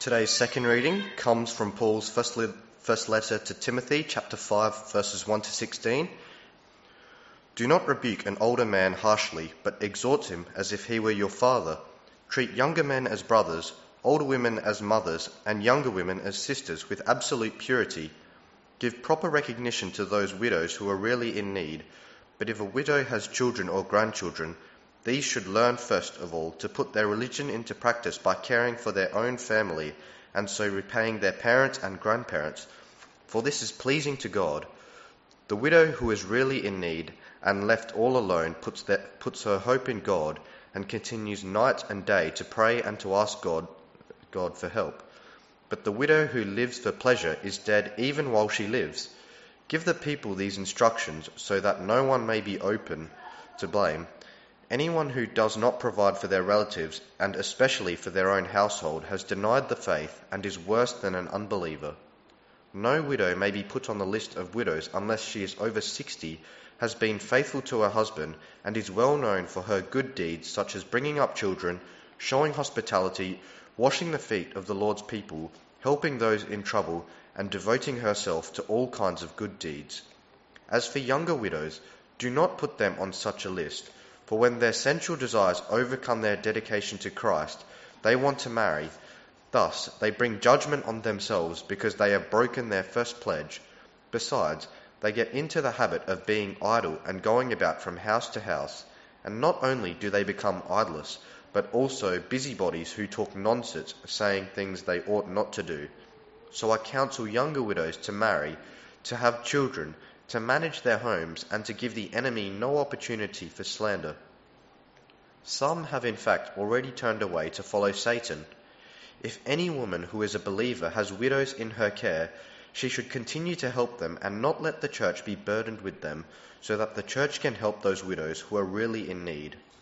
Today's second reading comes from Paul's first letter to Timothy, chapter 5, verses 1 to 16. Do not rebuke an older man harshly, but exhort him as if he were your father. Treat younger men as brothers, older women as mothers, and younger women as sisters with absolute purity. Give proper recognition to those widows who are really in need. But if a widow has children or grandchildren, these should learn first of all to put their religion into practice by caring for their own family, and so repaying their parents and grandparents, for this is pleasing to God. The widow who is really in need and left all alone puts her hope in God and continues night and day to pray and to ask God for help. But the widow who lives for pleasure is dead even while she lives. Give the people these instructions so that no one may be open to blame. Anyone who does not provide for their relatives, and especially for their own household, has denied the faith and is worse than an unbeliever. No widow may be put on the list of widows unless she is over 60, has been faithful to her husband, and is well known for her good deeds such as bringing up children, showing hospitality, washing the feet of the Lord's people, helping those in trouble, and devoting herself to all kinds of good deeds. As for younger widows, do not put them on such a list, for when their sensual desires overcome their dedication to Christ, they want to marry. Thus, they bring judgment on themselves because they have broken their first pledge. Besides, they get into the habit of being idle and going about from house to house. And not only do they become idlers, but also busybodies who talk nonsense, saying things they ought not to do. So I counsel younger widows to marry, to have children, to manage their homes, and to give the enemy no opportunity for slander. Some have in fact already turned away to follow Satan. If any woman who is a believer has widows in her care, she should continue to help them and not let the church be burdened with them, so that the church can help those widows who are really in need.